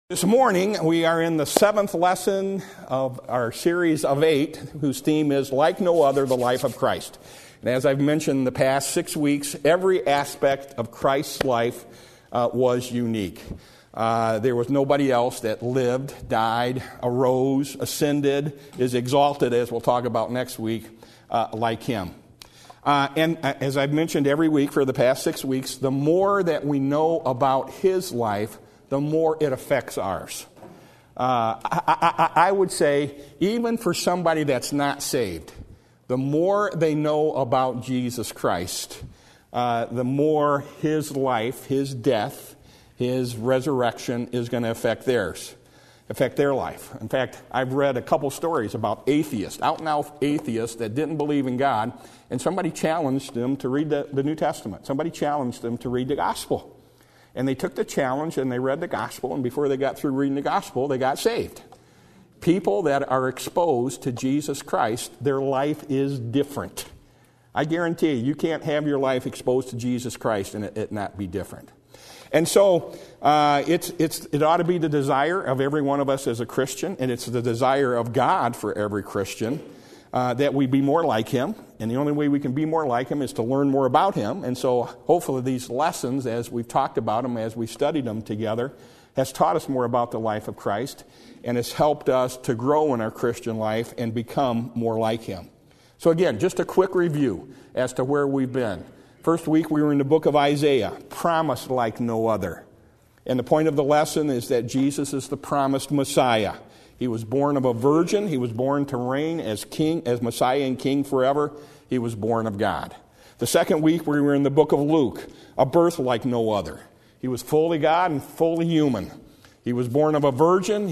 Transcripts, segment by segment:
This morning, we are in the 7th lesson of our series of 8, whose theme is Like No Other, the Life of Christ. And as I've mentioned in the past 6 weeks, every aspect of Christ's life was unique. There was nobody else that lived, died, arose, ascended, is exalted, as we'll talk about next week, like him. And as I've mentioned every week for the past 6 weeks, the more that we know about his life, the more it affects ours. I would say, even for somebody that's not saved, the more they know about Jesus Christ, the more his life, his death, his resurrection is going to affect their life. In fact, I've read a couple stories about atheists, out-and-out atheists that didn't believe in God, and somebody challenged them to read the New Testament. Somebody challenged them to read the gospel. And they took the challenge and they read the gospel, and before they got through reading the gospel, they got saved. People that are exposed to Jesus Christ, their life is different. I guarantee you can't have your life exposed to Jesus Christ and it not be different. And so it ought to be the desire of every one of us as a Christian, and it's the desire of God for every Christian, that we be more like him. And the only way we can be more like him is to learn more about him. And so hopefully these lessons, as we've talked about them, as we studied them together, has taught us more about the life of Christ and has helped us to grow in our Christian life and become more like him. So again, just a quick review as to where we've been. First week we were in the book of Isaiah, promised like no other. And the point of the lesson is that Jesus is the promised Messiah. He was born of a virgin. He was born to reign as king, as Messiah and king forever. He was born of God. The second week we were in the book of Luke, a birth like no other. He was fully God and fully human. He was born of a virgin.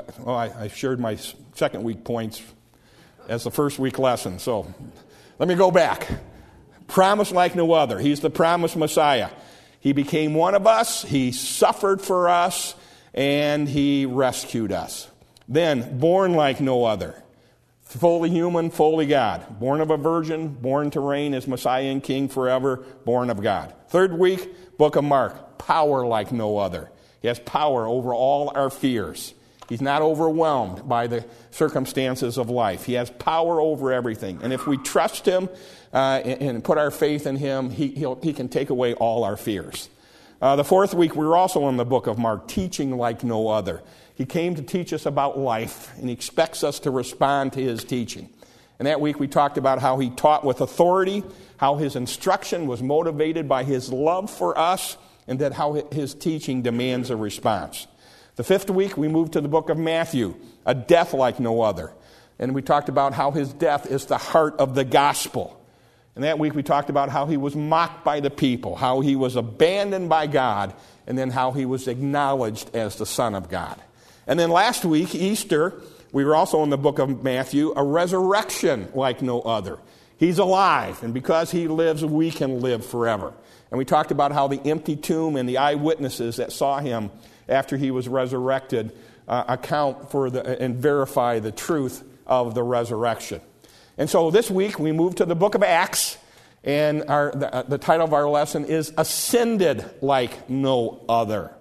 I shared my second week points as the first week lesson. So let me go back. Promised like no other. He's the promised Messiah. He became one of us. He suffered for us, and he rescued us. Then, born like no other. Fully human, fully God. Born of a virgin, born to reign as Messiah and King forever, born of God. Third week, book of Mark. Power like no other. He has power over all our fears. He's not overwhelmed by the circumstances of life. He has power over everything. And if we trust him and put our faith in him, he can take away all our fears. The fourth week, we were also in the book of Mark, teaching like no other. He came to teach us about life, and he expects us to respond to his teaching. And that week we talked about how he taught with authority, how his instruction was motivated by his love for us, and that how his teaching demands a response. The fifth week we moved to the book of Matthew, a death like no other. And we talked about how his death is the heart of the gospel. And that week we talked about how he was mocked by the people, how he was abandoned by God, and then how he was acknowledged as the Son of God. And then last week, Easter, we were also in the book of Matthew, a resurrection like no other. He's alive, and because he lives, we can live forever. And we talked about how the empty tomb and the eyewitnesses that saw him after he was resurrected account for and verify the truth of the resurrection. And so this week, we move to the book of Acts, and the title of our lesson is Ascended Like No Other.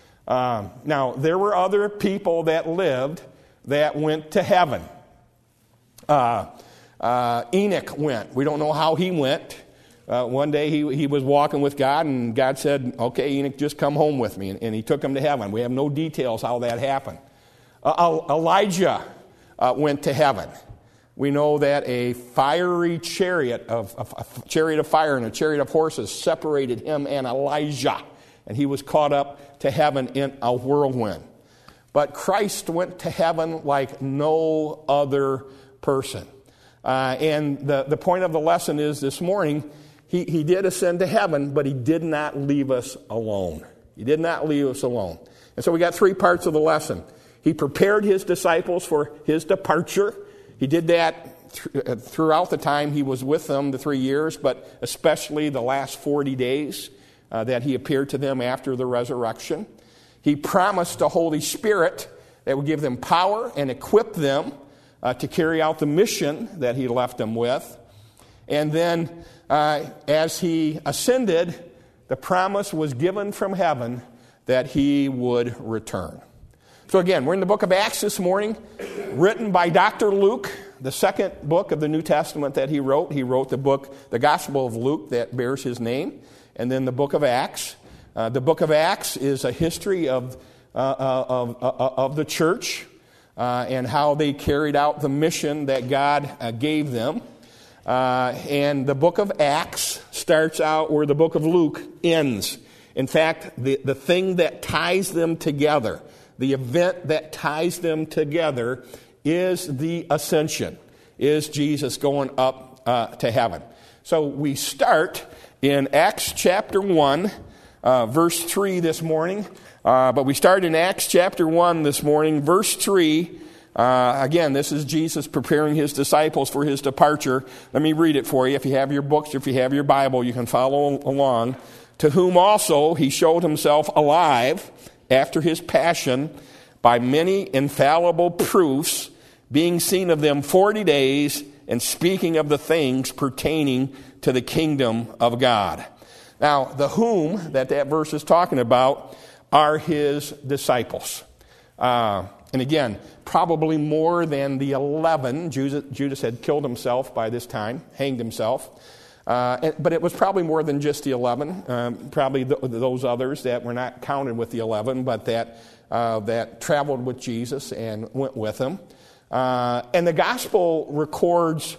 Now, there were other people that lived that went to heaven. Enoch went. We don't know how he went. One day he was walking with God, and God said, okay, Enoch, just come home with me. And he took him to heaven. We have no details how that happened. Elijah went to heaven. We know that a fiery chariot a chariot of fire and a chariot of horses separated him and Elijah. And he was caught up to heaven in a whirlwind. But Christ went to heaven like no other person. And the point of the lesson is this morning, he did ascend to heaven, but he did not leave us alone. He did not leave us alone. And so we got 3 parts of the lesson. He prepared his disciples for his departure. He did that throughout the time he was with them, the 3 years, but especially the last 40 days. That he appeared to them after the resurrection. He promised the Holy Spirit that would give them power and equip them to carry out the mission that he left them with. And then as he ascended, the promise was given from heaven that he would return. So again, we're in the book of Acts this morning, written by Dr. Luke, the second book of the New Testament that he wrote. He wrote the Gospel of Luke that bears his name, and then the book of Acts. The book of Acts is a history of the church and how they carried out the mission that God gave them. And the book of Acts starts out where the book of Luke ends. In fact, the thing that ties them together, the event that ties them together is the ascension, is Jesus going up to heaven. So we start in Acts chapter 1, verse 3 this morning. But we start in Acts chapter 1 this morning, verse 3. Again, this is Jesus preparing his disciples for his departure. Let me read it for you. If you have your books, if you have your Bible, you can follow along. To whom also he showed himself alive after his passion by many infallible proofs, being seen of them 40 days, and speaking of the things pertaining to the kingdom of God. Now, the whom that verse is talking about are his disciples. And again, probably more than the 11. Judas had killed himself by this time, hanged himself. But it was probably more than just the 11. Probably those others that were not counted with the 11, but that traveled with Jesus and went with him. And the gospel records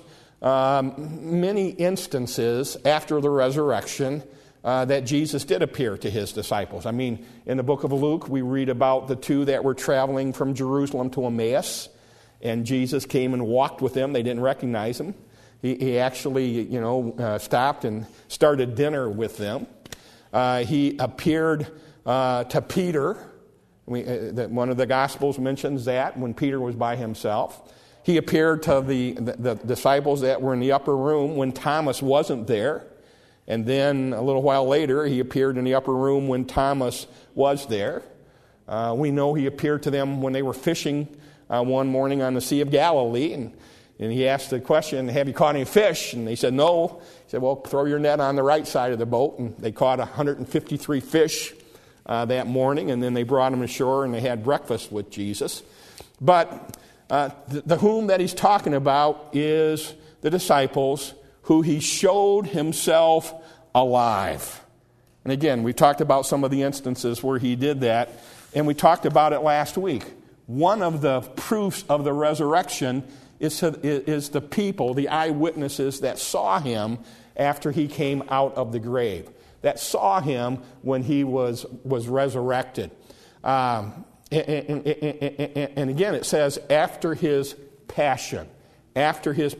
many instances after the resurrection that Jesus did appear to his disciples. I mean, in the book of Luke, we read about the two that were traveling from Jerusalem to Emmaus, and Jesus came and walked with them. They didn't recognize him. He actually, stopped and started dinner with them. He appeared to Peter. One of the Gospels mentions that when Peter was by himself. He appeared to the disciples that were in the upper room when Thomas wasn't there. And then a little while later, he appeared in the upper room when Thomas was there. We know he appeared to them when they were fishing one morning on the Sea of Galilee. And he asked the question, have you caught any fish? And they said, no. He said, well, throw your net on the right side of the boat. And they caught 153 fish that morning. And then they brought them ashore and they had breakfast with Jesus. But the whom that he's talking about is the disciples who he showed himself alive. And again, we talked about some of the instances where he did that. And we talked about it last week. One of the proofs of the resurrection is the people, the eyewitnesses that saw him after he came out of the grave, that saw him when he was resurrected. And again, it says after his passion, after he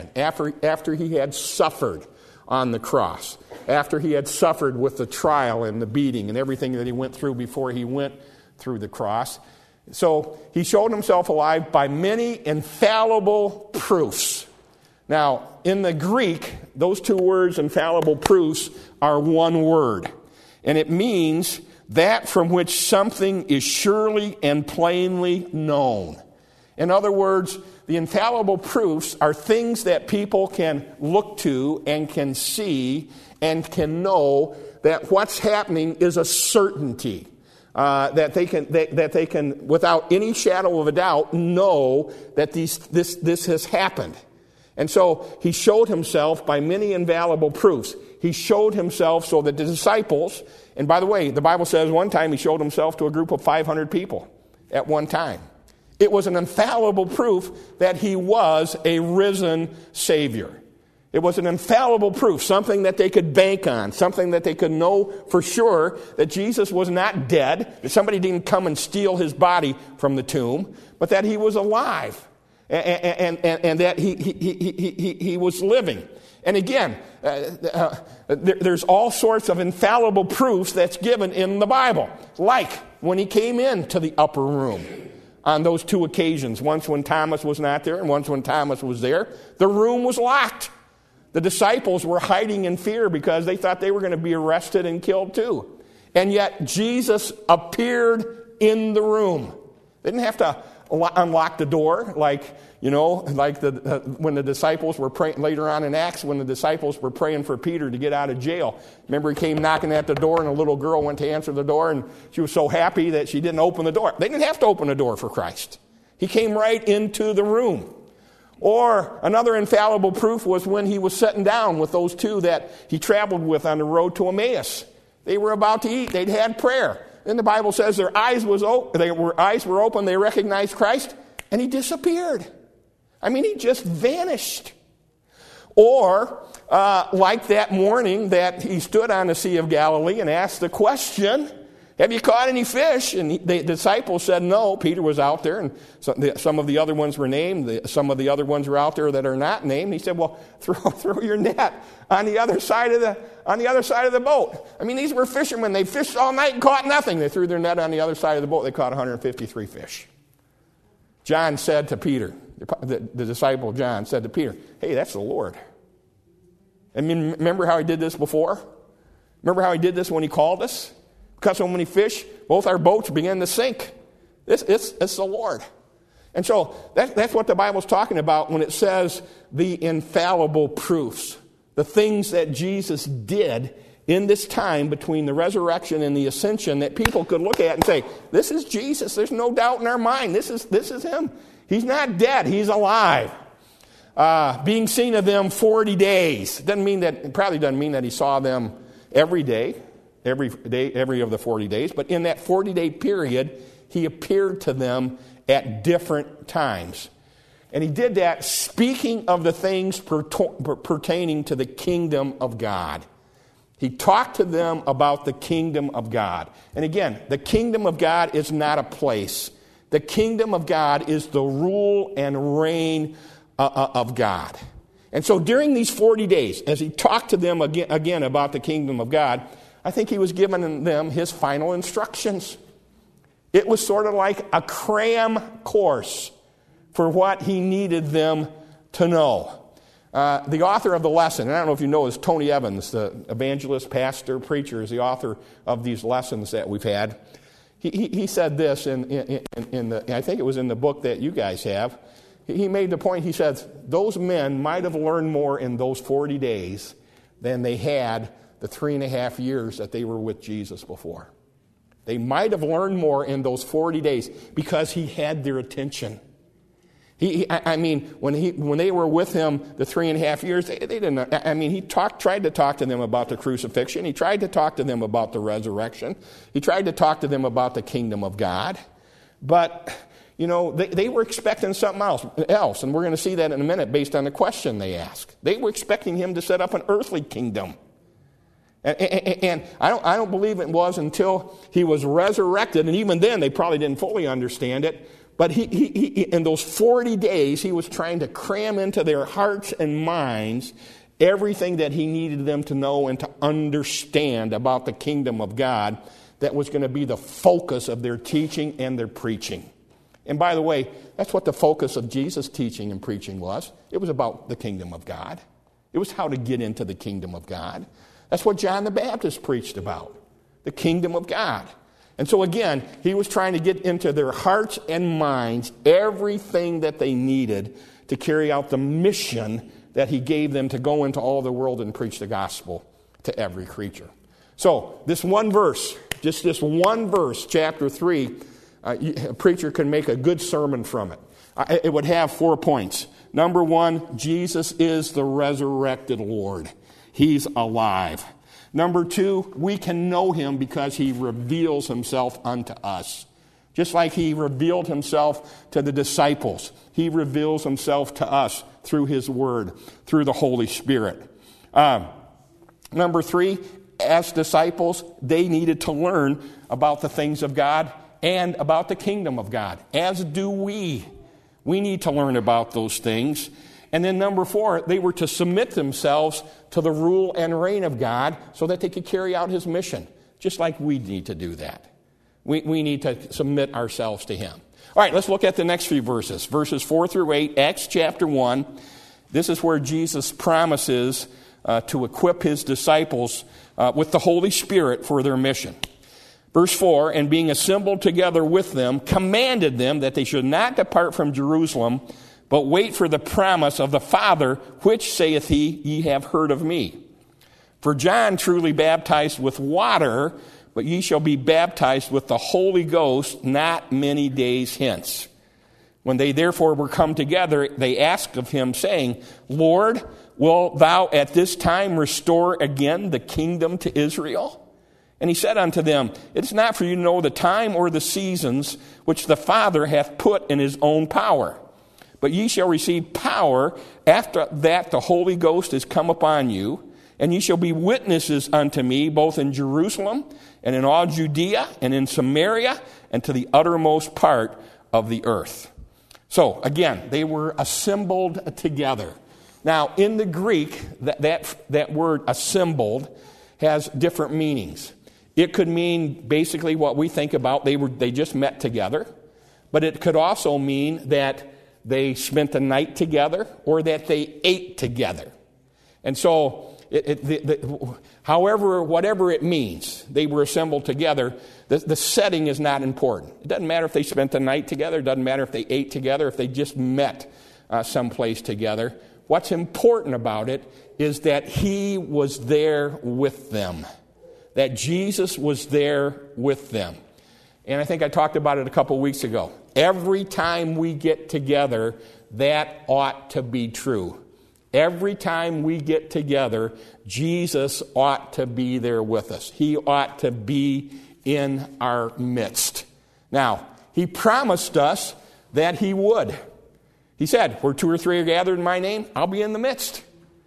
had suffered on the cross, after he had suffered with the trial and the beating and everything that he went through before he went through the cross. So he showed himself alive by many infallible proofs. Now, in the Greek, those two words, infallible proofs, are one word. And it means that from which something is surely and plainly known. In other words, the infallible proofs are things that people can look to and can see and can know that what's happening is a certainty. That they can, without any shadow of a doubt, know that this has happened. And so he showed himself by many infallible proofs. He showed himself so that the disciples, and by the way, the Bible says one time he showed himself to a group of 500 people at one time. It was an infallible proof that he was a risen Savior. It was an infallible proof, something that they could bank on, something that they could know for sure that Jesus was not dead, that somebody didn't come and steal his body from the tomb, but that he was alive and that he was living. And again, there's all sorts of infallible proofs that's given in the Bible, like when he came into the upper room on those two occasions, once when Thomas was not there and once when Thomas was there. The room was locked. The disciples were hiding in fear because they thought they were going to be arrested and killed too. And yet Jesus appeared in the room. They didn't have to unlock the door, like when the disciples were praying later on in Acts, when the disciples were praying for Peter to get out of jail. Remember, he came knocking at the door, and a little girl went to answer the door, and she was so happy that she didn't open the door. They didn't have to open the door for Christ. He came right into the room. Or another infallible proof was when he was sitting down with those two that he traveled with on the road to Emmaus. They were about to eat. They'd had prayer. Then the Bible says their eyes were open. They recognized Christ, and he disappeared. I mean, he just vanished. Or like that morning that he stood on the Sea of Galilee and asked the question, "Have you caught any fish?" And the disciples said no. Peter was out there, and some of the other ones were named. Some of the other ones were out there that are not named. He said, "Well, throw your net on the other side of the boat." I mean, these were fishermen. They fished all night and caught nothing. They threw their net on the other side of the boat. They caught 153 fish. John said to Peter, the disciple John said to Peter, "Hey, that's the Lord." I mean, remember how he did this before? Remember how he did this when he called us? Because so many fish, both our boats began to sink. It's the Lord. And so that's what the Bible's talking about when it says the infallible proofs. The things that Jesus did in this time between the resurrection and the ascension that people could look at and say, this is Jesus. There's no doubt in our mind. This is him. He's not dead. He's alive. Being seen of them 40 days. It probably doesn't mean that he saw them every day, every of the 40 days. But in that 40-day period, he appeared to them at different times. And he did that speaking of the things pertaining to the kingdom of God. He talked to them about the kingdom of God. And again, the kingdom of God is not a place. The kingdom of God is the rule and reign of God. And so during these 40 days, as he talked to them again about the kingdom of God, I think he was giving them his final instructions. It was sort of like a cram course for what he needed them to know. The author of the lesson, and I don't know if you know, is Tony Evans, the evangelist, pastor, preacher, is the author of these lessons that we've had. He said this in I think it was in the book that you guys have. He made the point, he says, those men might have learned more in those 40 days than they had the 3.5 years that they were with Jesus before. They might have learned more in those 40 days because he had their attention. When they were with him the 3.5 years, they didn't. He tried to talk to them about the crucifixion. He tried to talk to them about the resurrection. He tried to talk to them about the kingdom of God. But they were expecting something else, and we're going to see that in a minute based on the question they asked. They were expecting him to set up an earthly kingdom. And I don't believe it was until he was resurrected, and even then they probably didn't fully understand it. But he in those 40 days, he was trying to cram into their hearts and minds everything that he needed them to know and to understand about the kingdom of God that was going to be the focus of their teaching and their preaching. And by the way, that's what the focus of Jesus' teaching and preaching was. It was about the kingdom of God. It was how to get into the kingdom of God. That's what John the Baptist preached about, the kingdom of God. And so again, he was trying to get into their hearts and minds everything that they needed to carry out the mission that he gave them to go into all the world and preach the gospel to every creature. So this one verse, just this one verse, chapter 3, a preacher can make a good sermon from it. It would have 4 points. Number 1, Jesus is the resurrected Lord. He's alive. Number 2, we can know him because he reveals himself unto us. Just like he revealed himself to the disciples, he reveals himself to us through his word, through the Holy Spirit. Number 3, as disciples, they needed to learn about the things of God and about the kingdom of God, as do we. We need to learn about those things. And then number 4, they were to submit themselves to the rule and reign of God so that they could carry out his mission, just like we need to do that. We need to submit ourselves to him. All right, let's look at the next few verses. Verses 4 through 8, Acts chapter 1. This is where Jesus promises to equip his disciples with the Holy Spirit for their mission. Verse 4, and being assembled together with them, commanded them that they should not depart from Jerusalem, but wait for the promise of the Father, which saith he, ye have heard of me. For John truly baptized with water, but ye shall be baptized with the Holy Ghost not many days hence. When they therefore were come together, they asked of him, saying, Lord, wilt thou at this time restore again the kingdom to Israel? And he said unto them, It is not for you to know the time or the seasons which the Father hath put in his own power. But ye shall receive power after that the Holy Ghost is come upon you, and ye shall be witnesses unto me both in Jerusalem and in all Judea and in Samaria and to the uttermost part of the earth. So, again, they were assembled together. Now, in the Greek, that word assembled has different meanings. It could mean basically what we think about, they just met together. But it could also mean that they spent the night together or that they ate together. And so, whatever it means, they were assembled together. The setting is not important. It doesn't matter if they spent the night together. It doesn't matter if they ate together, if they just met someplace together. What's important about it is that he was there with them, that Jesus was there with them. And I think I talked about it a couple weeks ago. Every time we get together, that ought to be true. Every time we get together, Jesus ought to be there with us. He ought to be in our midst. Now, he promised us that he would. He said, where 2 or 3 are gathered in my name, I'll be in the midst.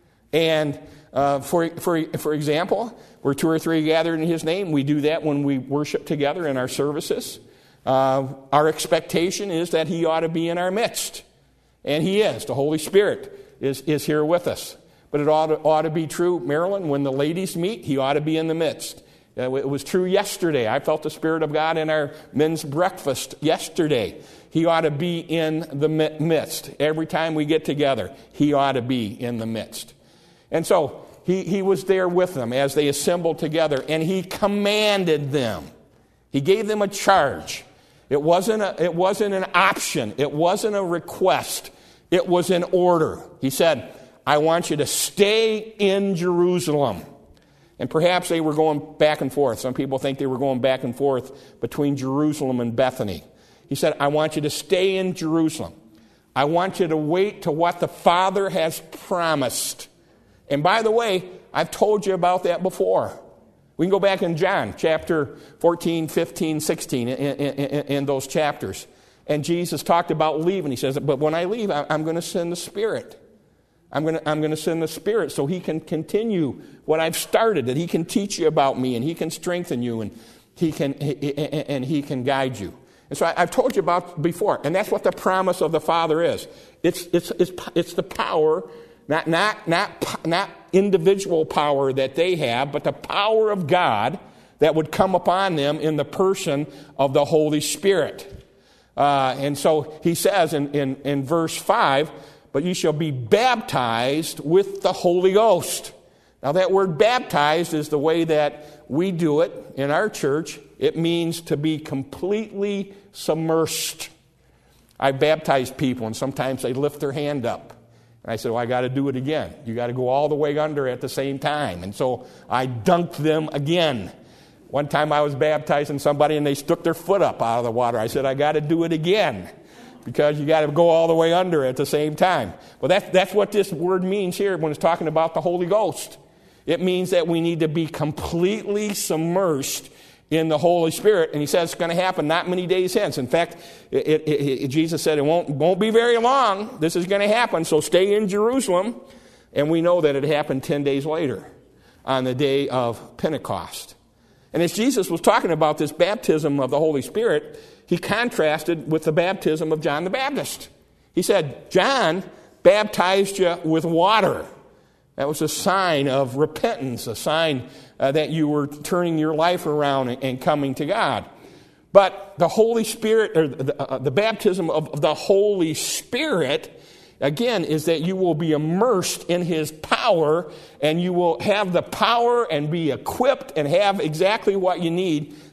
And for example, where 2 or 3 are gathered in his name, we do that when we worship together in our services. Our expectation is that he ought to be in our midst. And he is. The Holy Spirit is here with us. But it ought to be true, Marilyn, when the ladies meet, he ought to be in the midst. It was true yesterday. I felt the Spirit of God in our men's breakfast yesterday. He ought to be in the midst. Every time we get together, he ought to be in the midst. And so he was there with them as they assembled together, and he commanded them. He gave them a charge. It wasn't an option. It wasn't a request. It was an order. He said, I want you to stay in Jerusalem. And perhaps they were going back and forth. Some people think they were going back and forth between Jerusalem and Bethany. He said, I want you to stay in Jerusalem. I want you to wait to what the Father has promised. And by the way, I've told you about that before. We can go back in John chapter 14, 15, 16, in those chapters. And Jesus talked about leaving. He says, but when I leave, I'm going to send the Spirit. I'm going to send the Spirit so he can continue what I've started, that he can teach you about me, and he can strengthen you, and he can guide you. And so I've told you about before, and that's what the promise of the Father is. It's the power, not individual power that they have, but the power of God that would come upon them in the person of the Holy Spirit. And so he says in verse 5, but ye shall be baptized with the Holy Ghost. Now that word baptized is the way that we do it in our church. It means to be completely submersed. I baptize people, and sometimes they lift their hand up. And I said, well, I got to do it again. You got to go all the way under at the same time. And so I dunked them again. One time I was baptizing somebody, and they stuck their foot up out of the water. I said, I got to do it again, because you got to go all the way under at the same time. Well, that's what this word means here when it's talking about the Holy Ghost. It means that we need to be completely submersed in the Holy Spirit. And he says it's going to happen not many days hence. In fact, Jesus said it won't be very long. This is going to happen, so stay in Jerusalem. And we know that it happened 10 days later on the day of Pentecost. And as Jesus was talking about this baptism of the Holy Spirit, he contrasted with the baptism of John the Baptist. He said, John baptized you with water. That was a sign of repentance, a sign that you were turning your life around and coming to God. But the Holy Spirit, or the baptism of the Holy Spirit, again, is that you will be immersed in his power, and you will have the power and be equipped and have exactly what you need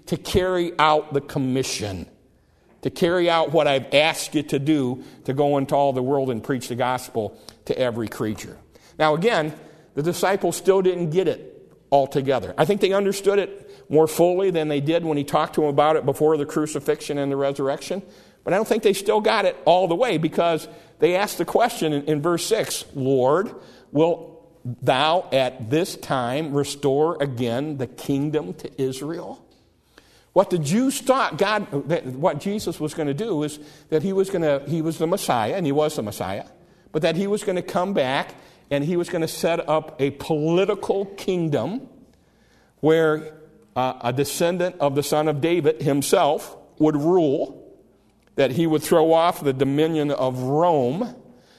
to carry out the commission, to carry out what I've asked you to do, to go into all the world and preach the gospel to every creature. Now again, the disciples still didn't get it altogether. I think they understood it more fully than they did when he talked to them about it before the crucifixion and the resurrection. But I don't think they still got it all the way, because they asked the question in verse 6, Lord, will thou at this time restore again the kingdom to Israel? What the Jews thought what Jesus was going to do is that he was the Messiah, and he was the Messiah, but that he was going to come back and he was going to set up a political kingdom where a descendant of the son of David himself would rule, that he would throw off the dominion of Rome,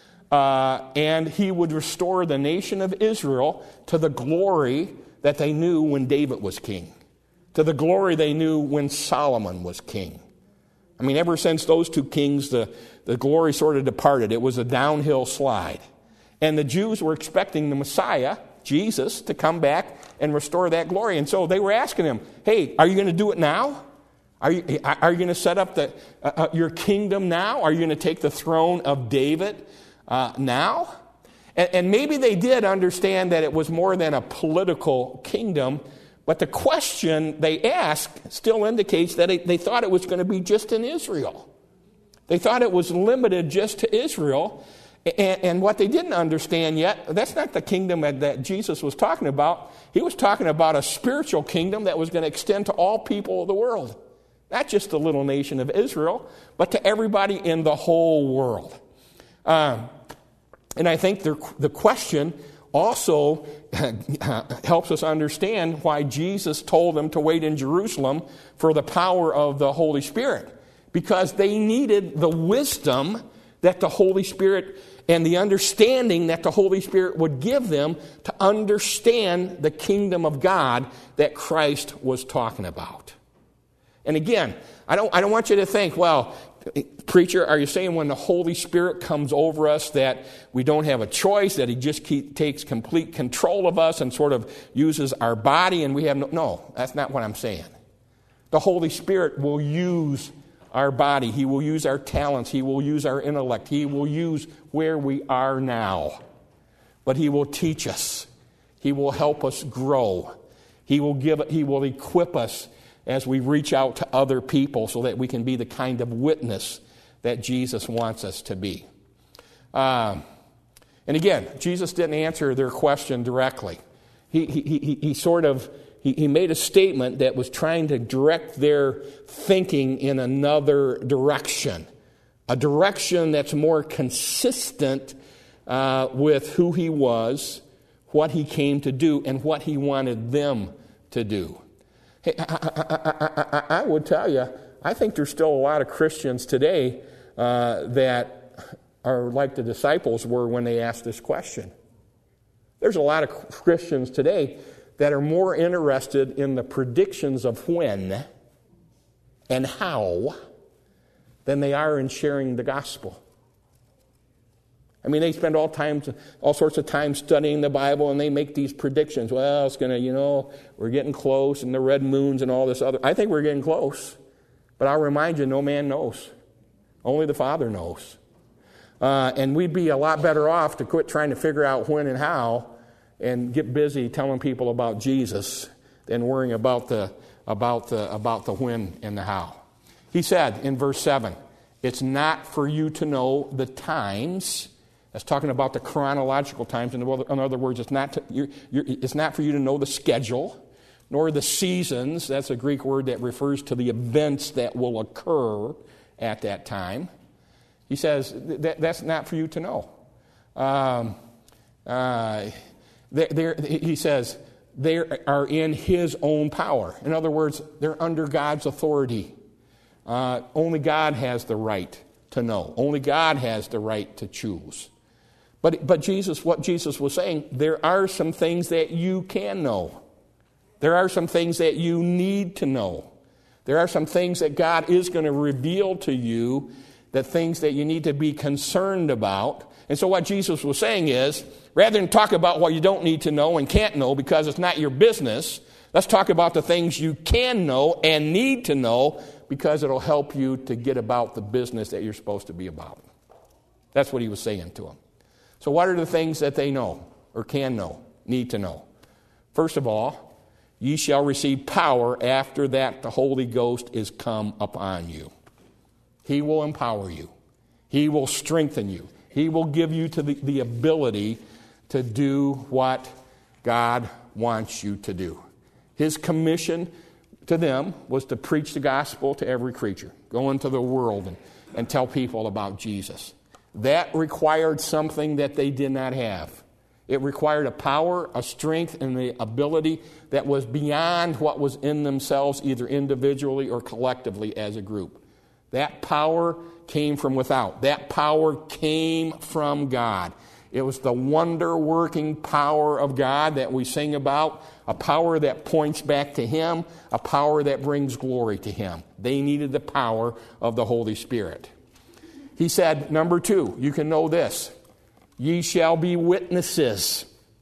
and he would restore the nation of Israel to the glory that they knew when David was king, to the glory they knew when Solomon was king. I mean, ever since those two kings, the glory sort of departed. It was a downhill slide. And the Jews were expecting the Messiah, Jesus, to come back and restore that glory. And so they were asking him, hey, are you going to do it now? Are you going to set up your kingdom now? Are you going to take the throne of David now? And maybe they did understand that it was more than a political kingdom, but the question they asked still indicates that they thought it was going to be just in Israel. They thought it was limited just to Israel. And what they didn't understand yet, that's not the kingdom that Jesus was talking about. He was talking about a spiritual kingdom that was going to extend to all people of the world. Not just the little nation of Israel, but to everybody in the whole world. And I think the question also helps us understand why Jesus told them to wait in Jerusalem for the power of the Holy Spirit. Because they needed the wisdom that the Holy Spirit and the understanding that the Holy Spirit would give them to understand the kingdom of God that Christ was talking about. And again, I don't want you to think, well, preacher, are you saying when the Holy Spirit comes over us that we don't have a choice, that he just takes complete control of us and sort of uses our body and we have no, that's not what I'm saying. The Holy Spirit will use our body. He will use our talents. He will use our intellect. He will use where we are now. But he will teach us. He will help us grow. He will equip us as we reach out to other people so that we can be the kind of witness that Jesus wants us to be. And again, Jesus didn't answer their question directly. He made a statement that was trying to direct their thinking in another direction, a direction that's more consistent with who he was, what he came to do, and what he wanted them to do. Hey, I would tell you, I think there's still a lot of Christians today that are like the disciples were when they asked this question. There's a lot of Christians today that are more interested in the predictions of when and how than they are in sharing the gospel. I mean, they spend all sorts of time studying the Bible, and they make these predictions. Well, it's going to, we're getting close, and the red moons and all this other. I think we're getting close. But I'll remind you, no man knows. Only the Father knows. And we'd be a lot better off to quit trying to figure out when and how and get busy telling people about Jesus than worrying about the when and the how. He said in verse 7, it's not for you to know the times. That's talking about the chronological times. In other words, it's not for you to know the schedule, nor the seasons. That's a Greek word that refers to the events that will occur at that time. He says that's not for you to know. He says they are in his own power. In other words, they're under God's authority. Only God has the right to know. Only God has the right to choose. But what Jesus was saying, there are some things that you can know. There are some things that you need to know. There are some things that God is going to reveal to you, that things that you need to be concerned about. And so what Jesus was saying is, rather than talk about what you don't need to know and can't know because it's not your business, Let's talk about the things you can know and need to know, because it'll help you to get about the business that you're supposed to be about. That's what he was saying to them. So what are the things that they know or can know, need to know? First of all, ye shall receive power after that the Holy Ghost is come upon you. He will empower you. He will strengthen you. He will give you the ability to do what God wants you to do. His commission to them was to preach the gospel to every creature. Go into the world and tell people about Jesus. That required something that they did not have. It required a power, a strength, and the ability that was beyond what was in themselves, either individually or collectively as a group. That power came from without. That power came from God. It was the wonder-working power of God that we sing about, a power that points back to Him, a power that brings glory to Him. They needed the power of the Holy Spirit. He said, number 2, you can know this: ye shall be witnesses.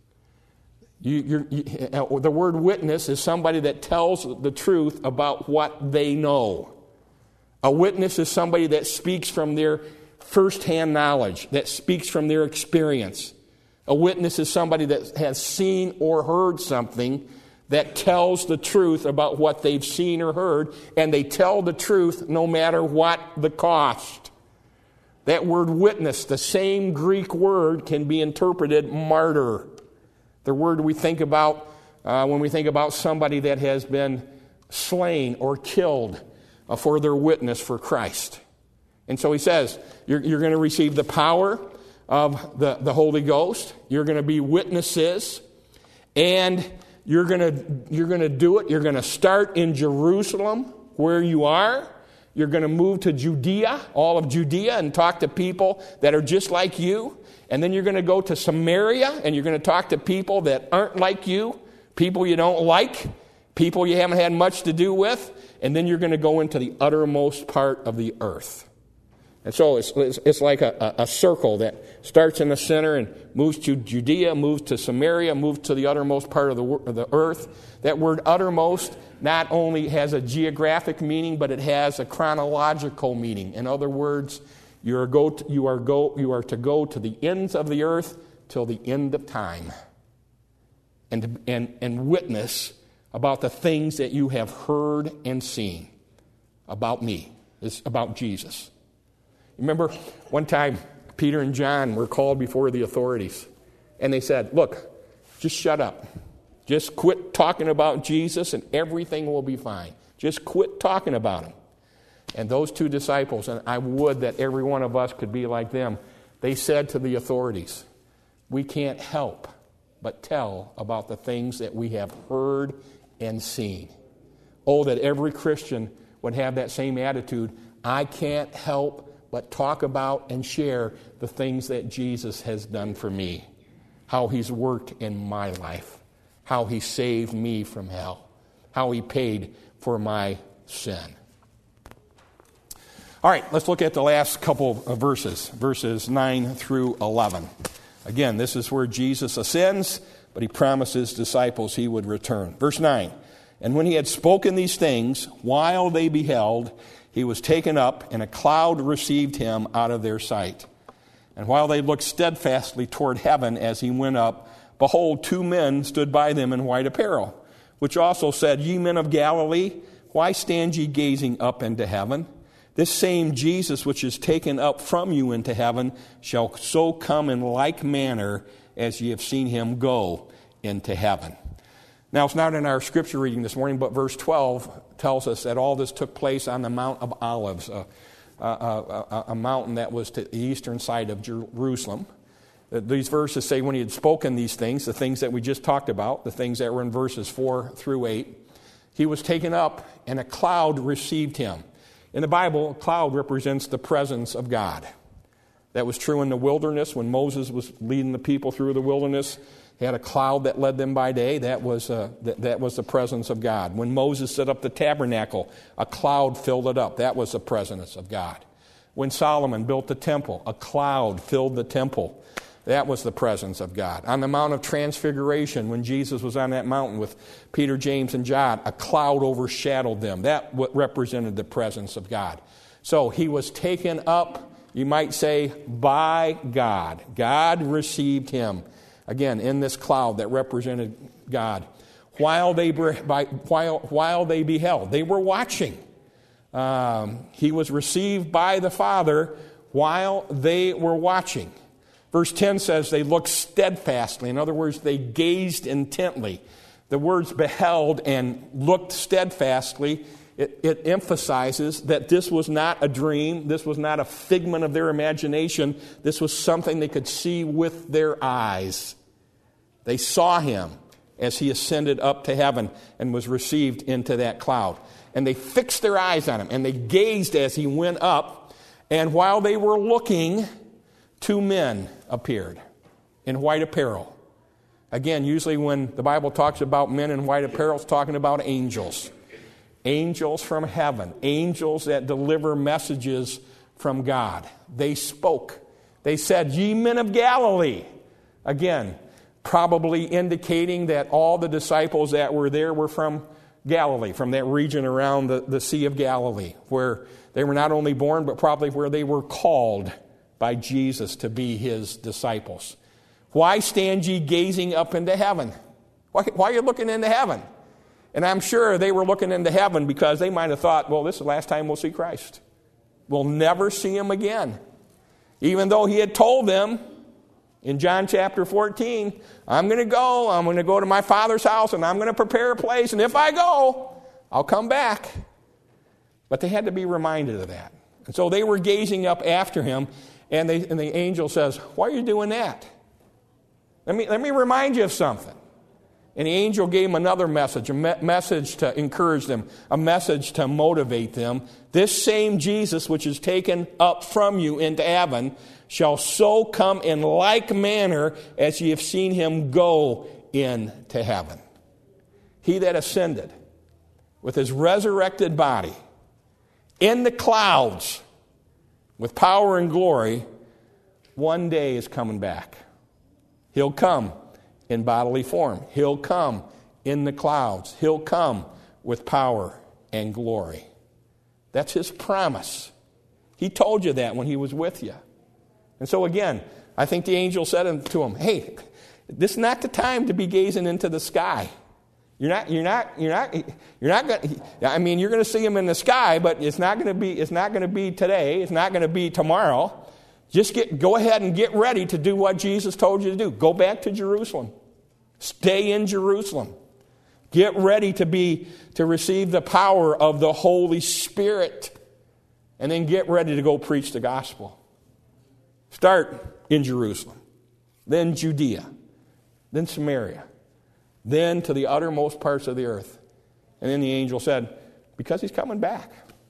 The word witness is somebody that tells the truth about what they know. A witness is somebody that speaks from their first-hand knowledge, that speaks from their experience. A witness is somebody that has seen or heard something that tells the truth about what they've seen or heard, and they tell the truth no matter what the cost. That word witness, the same Greek word, can be interpreted martyr. The word we think about when we think about somebody that has been slain or killed for their witness for Christ. And so he says, you're going to receive the power of the Holy Ghost. You're going to be witnesses, and you're going to do it. You're going to start in Jerusalem, where you are. You're going to move to Judea, all of Judea, and talk to people that are just like you. And then you're going to go to Samaria, and you're going to talk to people that aren't like you, people you don't like, people you haven't had much to do with. And then you're going to go into the uttermost part of the earth. And so it's like a circle that starts in the center and moves to Judea, moves to Samaria, moves to the uttermost part of the earth. That word uttermost not only has a geographic meaning, but it has a chronological meaning. In other words, you are to go to the ends of the earth till the end of time, and witness about the things that you have heard and seen about me. It's about Jesus. Remember one time Peter and John were called before the authorities, and they said, look, just shut up. Just quit talking about Jesus and everything will be fine. Just quit talking about Him. And those two disciples, and I would that every one of us could be like them, they said to the authorities, we can't help but tell about the things that we have heard and seen. Oh, that every Christian would have that same attitude. I can't help but talk about and share the things that Jesus has done for me, how He's worked in my life, how He saved me from hell, how He paid for my sin. All right, let's look at the last couple of verses 9 through 11. Again, this is where Jesus ascends, but He promised His disciples He would return. Verse 9, and when He had spoken these things, while they beheld, He was taken up, and a cloud received Him out of their sight. And while they looked steadfastly toward heaven as He went up, behold, 2 men stood by them in white apparel, which also said, Ye men of Galilee, why stand ye gazing up into heaven? This same Jesus which is taken up from you into heaven shall so come in like manner as ye have seen Him go into heaven. Now, it's not in our scripture reading this morning, but verse 12 tells us that all this took place on the Mount of Olives, a mountain that was to the eastern side of Jerusalem. These verses say when He had spoken these things, the things that we just talked about, the things that were in verses 4 through 8, He was taken up, and a cloud received Him. In the Bible, a cloud represents the presence of God. That was true in the wilderness when Moses was leading the people through the wilderness. He had a cloud that led them by day. That was the presence of God. When Moses set up the tabernacle, a cloud filled it up. That was the presence of God. When Solomon built the temple, a cloud filled the temple. That was the presence of God. On the Mount of Transfiguration, when Jesus was on that mountain with Peter, James, and John, a cloud overshadowed them. That represented the presence of God. So he was taken up, you might say, by God. God received him. Again, in this cloud that represented God. While they beheld, they were watching. He was received by the Father while they were watching. Verse 10 says they looked steadfastly. In other words, they gazed intently. The words beheld and looked steadfastly, it emphasizes that this was not a dream. This was not a figment of their imagination. This was something they could see with their eyes. They saw him as he ascended up to heaven and was received into that cloud. And they fixed their eyes on him, and they gazed as he went up. And while they were looking, 2 men appeared in white apparel. Again, usually when the Bible talks about men in white apparel, it's talking about angels. Angels from heaven. Angels that deliver messages from God. They spoke. They said, "Ye men of Galilee." Again, probably indicating that all the disciples that were there were from Galilee, from that region around the Sea of Galilee, where they were not only born, but probably where they were called by Jesus to be his disciples. Why stand ye gazing up into heaven? Why are you looking into heaven? And I'm sure they were looking into heaven because they might have thought, well, this is the last time we'll see Christ. We'll never see him again. Even though he had told them in John chapter 14, I'm going to go to my Father's house, and I'm going to prepare a place, and if I go, I'll come back. But they had to be reminded of that. And so they were gazing up after him, and the angel says, "Why are you doing that? Let me remind you of something." And the angel gave them another message, a message to encourage them, a message to motivate them. "This same Jesus, which is taken up from you into heaven, shall so come in like manner as ye have seen him go into heaven." He that ascended with his resurrected body in the clouds with power and glory, one day is coming back. He'll come in bodily form. He'll come in the clouds. He'll come with power and glory. That's his promise. He told you that when he was with you. And so again, I think the angel said to him, "Hey, this is not the time to be gazing into the sky. You're not going to, I mean, you're going to see him in the sky, but it's not going to be today. It's not going to be tomorrow. Just go ahead and get ready to do what Jesus told you to do. Go back to Jerusalem. Stay in Jerusalem. Get ready to receive the power of the Holy Spirit. And then get ready to go preach the gospel. Start in Jerusalem, then Judea, then Samaria, then to the uttermost parts of the earth." And then the angel said, "Because he's coming back.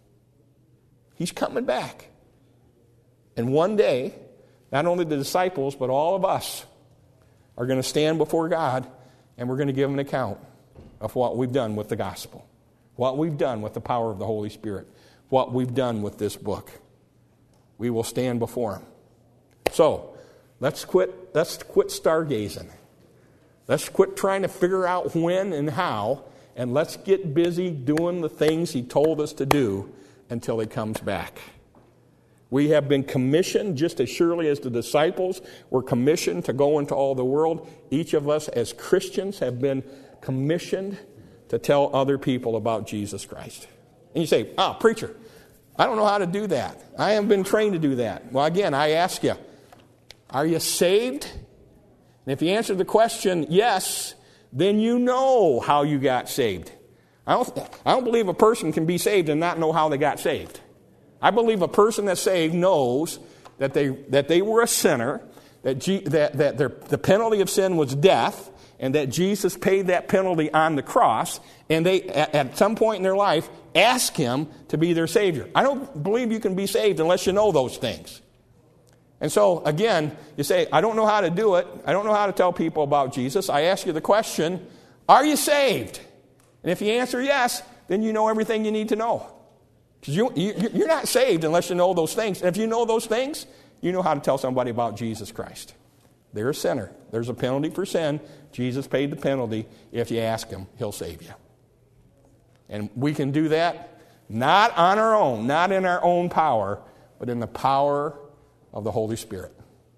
He's coming back. And one day, not only the disciples, but all of us are going to stand before God, and we're going to give an account of what we've done with the gospel, what we've done with the power of the Holy Spirit, what we've done with this book. We will stand before him. So, let's quit stargazing. Let's quit trying to figure out when and how, and let's get busy doing the things he told us to do until he comes back. We have been commissioned, just as surely as the disciples were commissioned to go into all the world. Each of us as Christians have been commissioned to tell other people about Jesus Christ. And you say, preacher, I don't know how to do that. I haven't been trained to do that. Well, again, I ask you, are you saved? And if you answer the question, yes, then you know how you got saved. I don't believe a person can be saved and not know how they got saved. I believe a person that's saved knows that they were a sinner, that the penalty of sin was death, and that Jesus paid that penalty on the cross, and they, at some point in their life, ask him to be their Savior. I don't believe you can be saved unless you know those things. And so, again, you say, I don't know how to do it. I don't know how to tell people about Jesus. I ask you the question, are you saved? And if you answer yes, then you know everything you need to know. Because you're not saved unless you know those things. And if you know those things, you know how to tell somebody about Jesus Christ. They're a sinner. There's a penalty for sin. Jesus paid the penalty. If you ask him, he'll save you. And we can do that not on our own, not in our own power, but in the power of the Holy Spirit.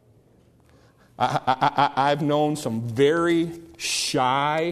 I've known some very shy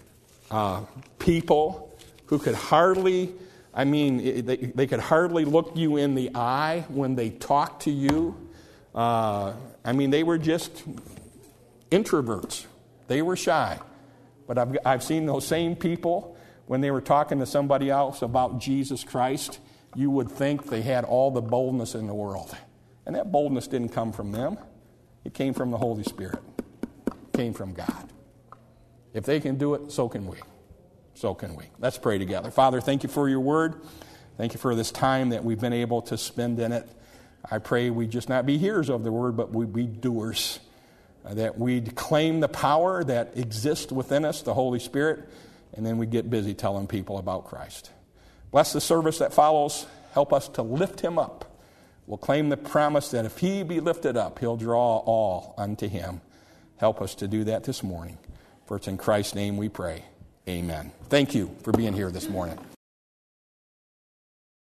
people who could hardly, they could hardly look you in the eye when they talk to you. They were just introverts. They were shy. But I've seen those same people, when they were talking to somebody else about Jesus Christ, you would think they had all the boldness in the world. And that boldness didn't come from them. It came from the Holy Spirit. It came from God. If they can do it, so can we. So can we. Let's pray together. Father, thank you for your word. Thank you for this time that we've been able to spend in it. I pray we just not be hearers of the word, but we be doers. That we'd claim the power that exists within us, the Holy Spirit, and then we get busy telling people about Christ. Bless the service that follows. Help us to lift him up. We'll claim the promise that if he be lifted up, he'll draw all unto him. Help us to do that this morning. For it's in Christ's name we pray. Amen. Thank you for being here this morning.